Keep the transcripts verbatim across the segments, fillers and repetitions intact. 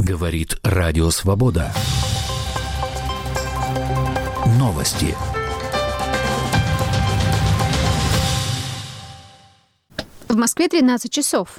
Говорит Радио Свобода. Новости. В Москве тринадцать часов.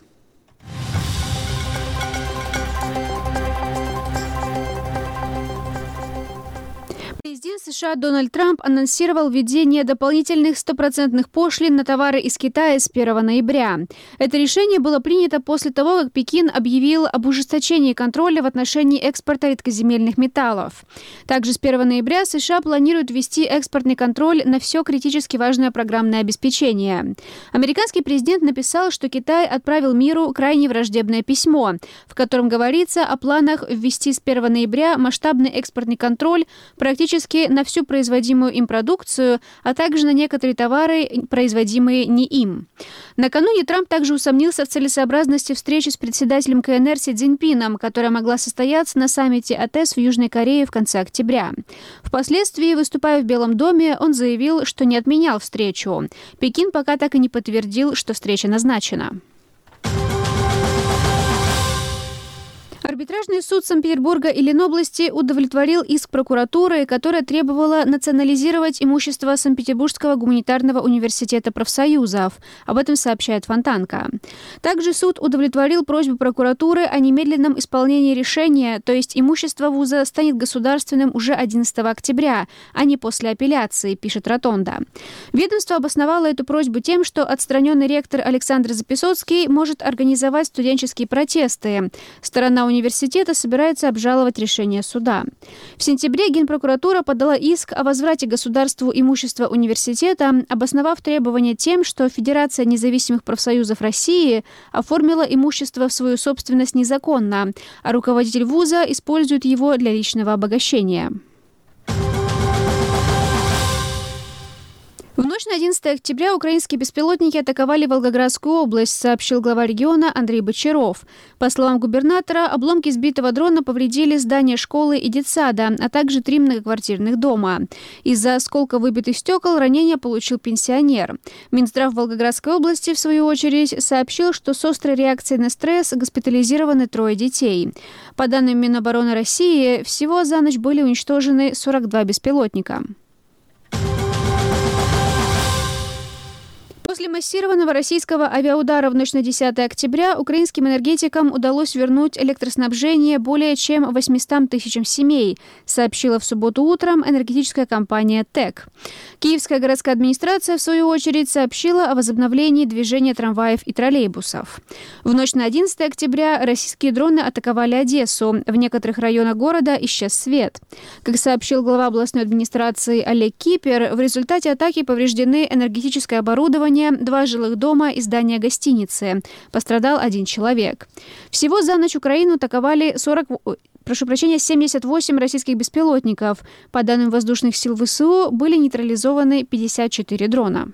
Президент США Дональд Трамп анонсировал введение дополнительных стопроцентных пошлин на товары из Китая с первого ноября. Это решение было принято после того, как Пекин объявил об ужесточении контроля в отношении экспорта редкоземельных металлов. Также с первого ноября США планируют ввести экспортный контроль на все критически важное программное обеспечение. Американский президент написал, что Китай отправил миру крайне враждебное письмо, в котором говорится о планах ввести с первого ноября масштабный экспортный контроль практически на всю производимую им продукцию, а также на некоторые товары, производимые не им. Накануне Трамп также усомнился в целесообразности встречи с председателем ка эн эр Си Цзиньпином, которая могла состояться на саммите а тэ эс в Южной Корее в конце октября. Впоследствии, выступая в Белом доме, он заявил, что не отменял встречу. Пекин пока так и не подтвердил, что встреча назначена. Арбитражный суд Санкт-Петербурга и Ленобласти удовлетворил иск прокуратуры, которая требовала национализировать имущество Санкт-Петербургского гуманитарного университета профсоюзов. Об этом сообщает Фонтанка. Также суд удовлетворил просьбу прокуратуры о немедленном исполнении решения, то есть имущество вуза станет государственным уже одиннадцатого октября, а не после апелляции, пишет Ротонда. Ведомство обосновало эту просьбу тем, что отстраненный ректор Александр Записоцкий может организовать студенческие протесты. Сторона университета Университета собирается обжаловать решение суда. В сентябре Генпрокуратура подала иск о возврате государству имущества университета, обосновав требования тем, что Федерация независимых профсоюзов России оформила имущество в свою собственность незаконно, а руководитель вуза использует его для личного обогащения. В ночь на одиннадцатое октября украинские беспилотники атаковали Волгоградскую область, сообщил глава региона Андрей Бочаров. По словам губернатора, обломки сбитого дрона повредили здание школы и детсада, а также три многоквартирных дома. Из-за осколка выбитых стекол ранение получил пенсионер. Минздрав Волгоградской области, в свою очередь, сообщил, что с острой реакцией на стресс госпитализированы трое детей. По данным Минобороны России, всего за ночь были уничтожены сорок два беспилотника. После массированного российского авиаудара в ночь на десятое октября украинским энергетикам удалось вернуть электроснабжение более чем восемьсот тысячам семей, сообщила в субботу утром энергетическая компания ТЭК. Киевская городская администрация, в свою очередь, сообщила о возобновлении движения трамваев и троллейбусов. В ночь на одиннадцатое октября российские дроны атаковали Одессу. В некоторых районах города исчез свет. Как сообщил глава областной администрации Олег Кипер, в результате атаки повреждены энергетическое оборудование, два жилых дома и здание гостиницы. Пострадал один человек. Всего за ночь Украину атаковали сорок... Прошу прощения, семьдесят восемь российских беспилотников. По данным воздушных сил вэ эс у, были нейтрализованы пятьдесят четыре дрона.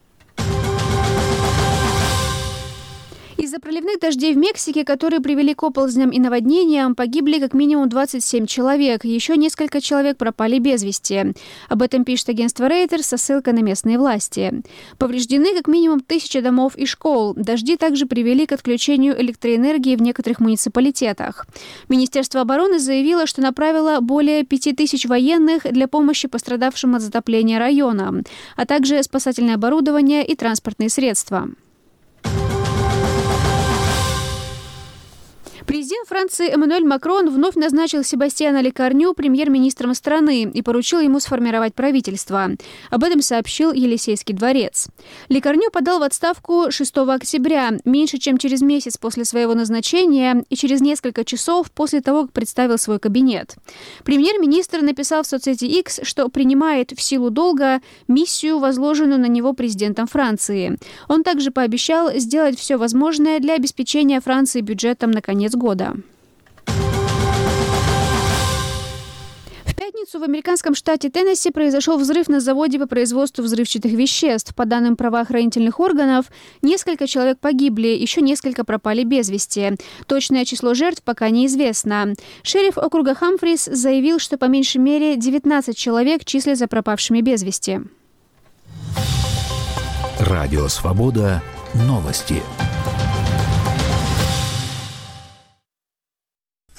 Из-за проливных дождей в Мексике, которые привели к оползням и наводнениям, погибли как минимум двадцать семь человек. Еще несколько человек пропали без вести. Об этом пишет агентство Reuters со ссылкой на местные власти. Повреждены как минимум тысячи домов и школ. Дожди также привели к отключению электроэнергии в некоторых муниципалитетах. Министерство обороны заявило, что направило более пяти тысяч военных для помощи пострадавшим от затопления районам, а также спасательное оборудование и транспортные средства. Президент Франции Эммануэль Макрон вновь назначил Себастьяна Лекарню премьер-министром страны и поручил ему сформировать правительство. Об этом сообщил Елисейский дворец. Лекарню подал в отставку шестого октября, меньше чем через месяц после своего назначения и через несколько часов после того, как представил свой кабинет. Премьер-министр написал в соцсети X, что принимает в силу долга миссию, возложенную на него президентом Франции. Он также пообещал сделать все возможное для обеспечения Франции бюджетом на конец года. В пятницу в американском штате Теннесси произошел взрыв на заводе по производству взрывчатых веществ. По данным правоохранительных органов, несколько человек погибли, еще несколько пропали без вести. Точное число жертв пока неизвестно. Шериф округа Хамфрис заявил, что по меньшей мере девятнадцать человек числятся пропавшими без вести. Радио Свобода. Новости.